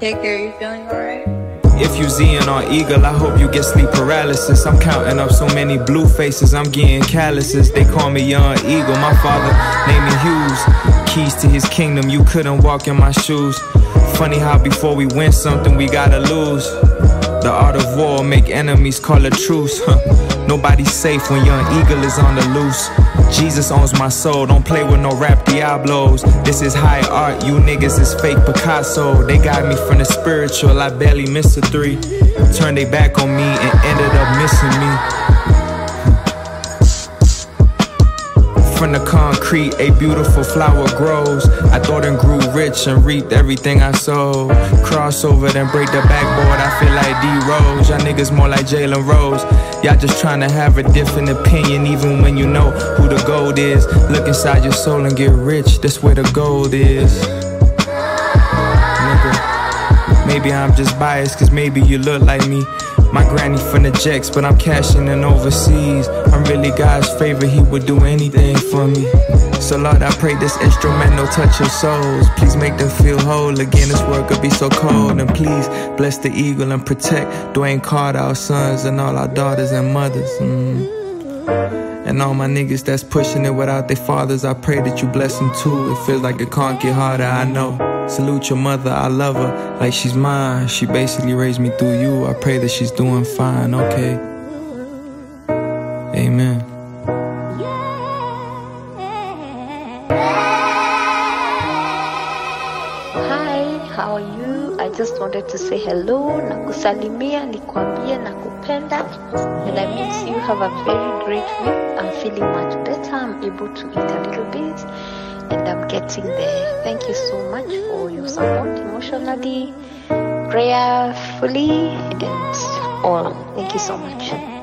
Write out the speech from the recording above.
Hey girl, you feeling alright? If you Z'ing on Eagle, I hope you get sleep paralysis. I'm counting up so many blue faces, I'm getting calluses. They call me Young Eagle, my father named me Hughes. Keys to his kingdom, you couldn't walk in my shoes. Funny how before we win something, we gotta lose. The art of war, make enemies, call a truce. Nobody's safe when Young Eagle is on the loose. Jesus owns my soul, don't play with no rap Diablos. This is high art, you niggas is fake Picasso. They got me from the spiritual, I barely missed a 3. Turned they back on me and ended up missing me. From the concrete, a beautiful flower grows. I thought and grew rich and reaped everything I sowed. Crossover, then break the backboard, I feel like D-Rose. Y'all niggas more like Jalen Rose. Y'all just tryna have a different opinion, even when you know who the gold is. Look inside your soul and get rich, that's where the gold is. Nigga, maybe I'm just biased, cause maybe you look like me. My granny from the Jacks, but I'm cashing in overseas. I'm really God's favorite, he would do anything for me. So Lord, I pray this instrumental touch your souls. Please make them feel whole again, this world could be so cold. And please bless the eagle and protect Dwayne Carter, our sons and all our daughters and mothers. And all my niggas that's pushing it without their fathers, I pray that you bless them too. It feels like it can't get harder, I know. Salute your mother, I love her like she's mine. She basically raised me through you, I pray that she's doing fine, okay? Amen. Hi, how are you? I just wanted to say hello, nakusalimia, nikwambie nakupenda, and I miss you. Have a very great week. I'm feeling much better. I'm able to eat a little bit, and I'm getting there. Thank you so much for your support emotionally, prayerfully, and all. Thank you so much.